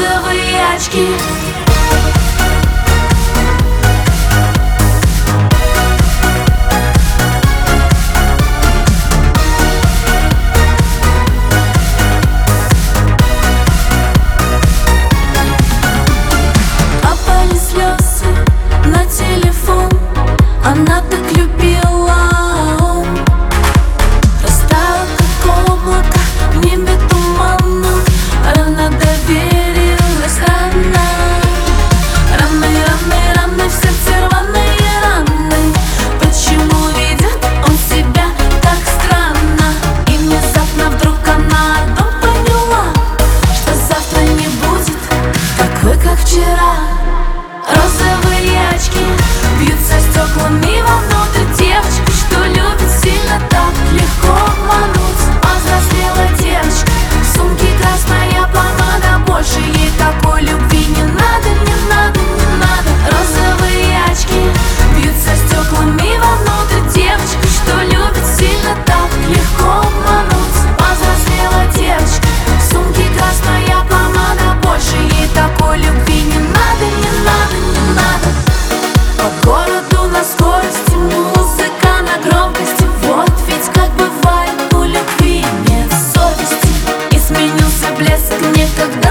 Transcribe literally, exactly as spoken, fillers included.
розовые очки. Опали слезы на телефон, она так любила, он растаял как облако в небе туманном. Рано доверилась, рано, раны, раны, раны, в сердце рваные раны. Почему ведет он себя так странно? И внезапно вдруг она одно поняла, что завтра не будет такой, как вчера. Розовые очки бьются стеклами вовнутрь. Девочка, что любит сильно, так легко обмануть. Повзрослела девочка, в сумке красная помада. Больше ей такой любви не надо, не надо, не надо. Розовые очки бьются стеклами вовнутрь. Девочка, что любит сильно, так легко обмануть. Повзрослела девочка, в сумке красная помада. Больше ей такой любви не надо, не надо, не надо. По городу на скорости, музыка на громкости. Вот ведь как бывает, у любви нет совести. И сменился блеск некогда